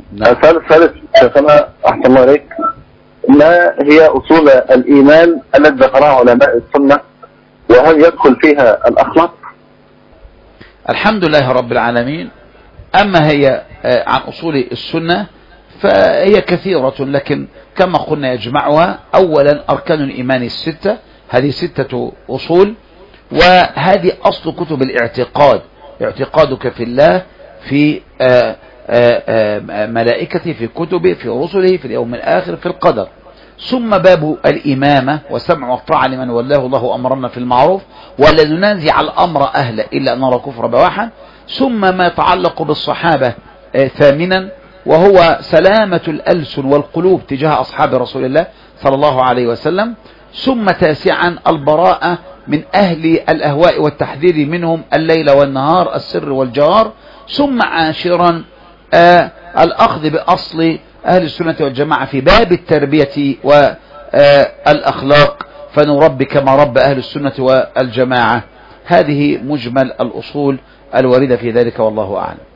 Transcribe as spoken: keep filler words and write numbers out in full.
السؤال الثالث شيخنا أحسن الله إليك، ما هي أصول الإيمان التي ذكرها علماء السنة، وهل يدخل فيها الأخلاق؟ الحمد لله رب العالمين. أما هي عن أصول السنة فهي كثيرة، لكن كما قلنا يجمعها أولا أركان الإيمان الستة، هذه ستة أصول، وهذه أصل كتب الاعتقاد، اعتقادك في الله، في آآ آآ ملائكته، في كتبه، في رسله، في اليوم الآخر، في القدر. ثم باب الإمامة وسمع والطاعة لمن ولاه الله أمرنا في المعروف ولا ننازع الأمر أهله إلا أن نرى كفر بواحا. ثم ما يتعلق بالصحابة ثامنا، وهو سلامة الألسن والقلوب تجاه أصحاب رسول الله صلى الله عليه وسلم. ثم تاسعا البراءة من أهل الأهواء والتحذير منهم الليل والنهار، السر والجهار. ثم عاشرا آه الأخذ بأصل أهل السنة والجماعة في باب التربية والأخلاق، فنربي كما رب أهل السنة والجماعة. هذه مجمل الأصول الواردة في ذلك، والله أعلم.